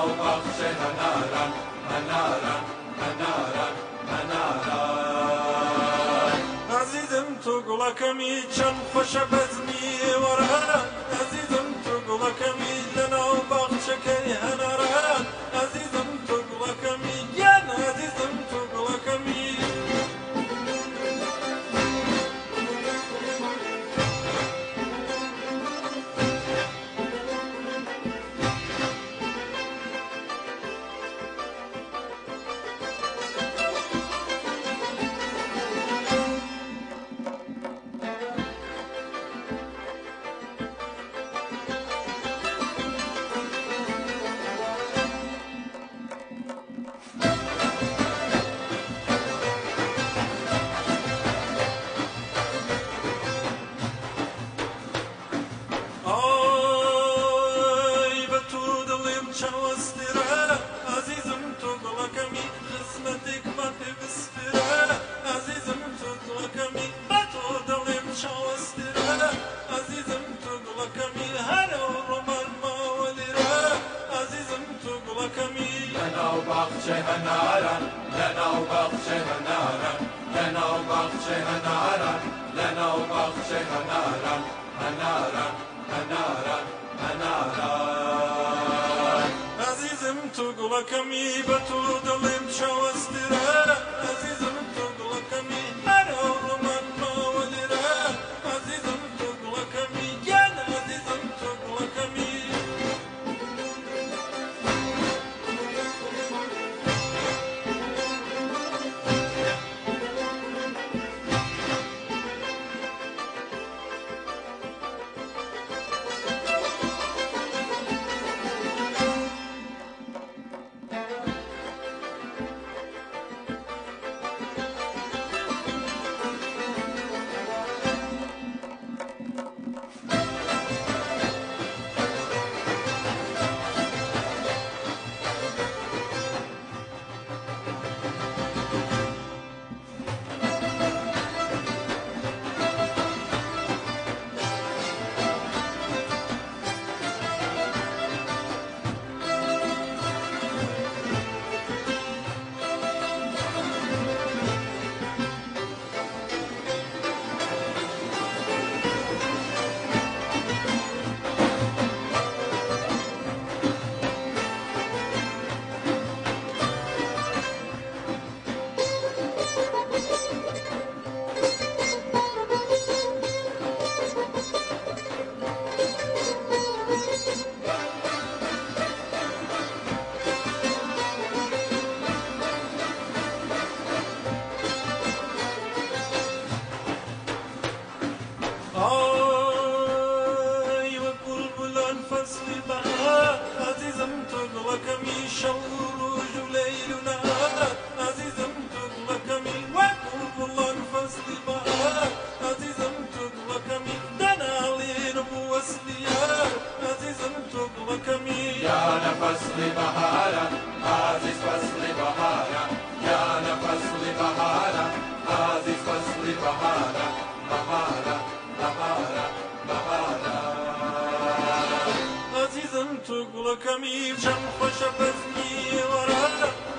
وبخش هنارا هنارا هنارا هنارا عزيزم تقولكمي چەند خۆشە بەزمی وەرهەرە عزیزم تقولكمي لەنا و باخچەکەی هەنارە عزیزم تقولكمي گیان عزیزم تقولكمي شوسترا عزيزم تقولكمي خصمتك ما تبصفرا عزيزم تقولكمي بتودلم شوسترا عزيزم تقولكمي هلا ورمان ما ولرا عزيزم تقولكمي لنا وبخش هنارا لنا وبخش هنارا لنا وبخش هنارا لنا وبخش هنارا هنارا هنارا هنارا عزيزم تقولكمي بتودلم شوسترا عزيزم تقولكمي أنا ورمان ما ولرا عزيزم تقولكمي جانا عزيزم تقولكمي فصل بهار عزيزم تقولكمي شوروج وليل ونهار عزيزم تقولكمي وقلب فصل بهار عزيزم تقولكمي دنالين بوسليار عزيزم تقولكمي يا فصل بهارا عزيز فصل بهارا يا فصل بهارا عزيز فصل بهارا بهارا بهارا بهارا عزيزم تقولكمي چەند خۆشە بەزمی وەرهەرە